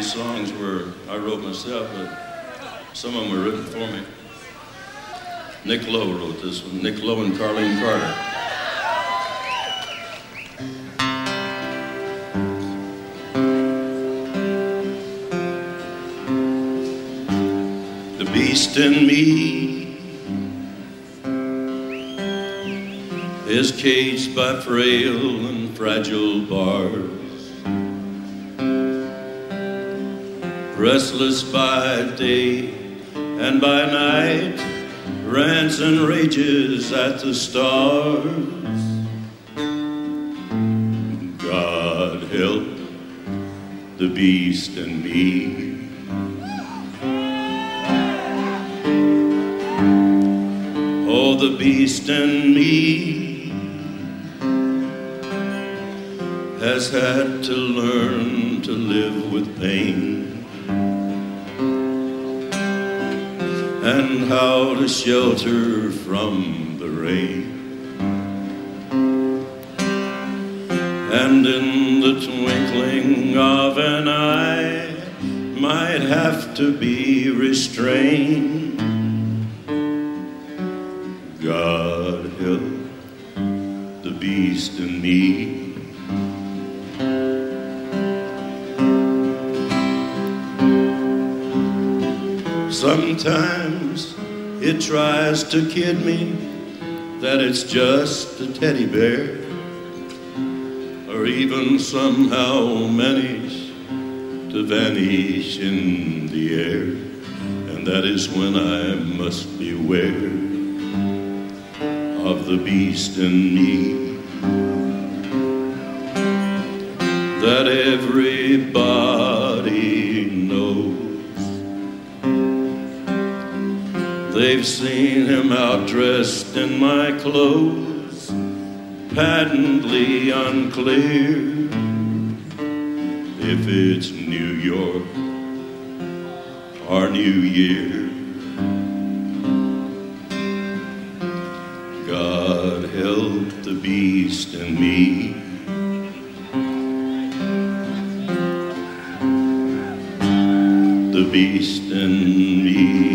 these songs were I wrote myself, but some of them were written for me. Nick Lowe wrote this one. Nick Lowe and Carlene Carter. The beast in me is caged by frail and fragile bars, restless by day and by night, rants and rages at the stars. God help the beast in me. Oh, the beast in me has had to learn to live with pain, and how to shelter from the rain. And in the twinkling of an eye might have to be restrained. God help the beast in me. Sometimes it tries to kid me that it's just a teddy bear, or even somehow manage to vanish in the air, and that is when I must beware of the beast in me. That everybody knows. They've seen him outdressed in my clothes, patently unclear if it's New York or New Year. God help the beast in me. The beast in me.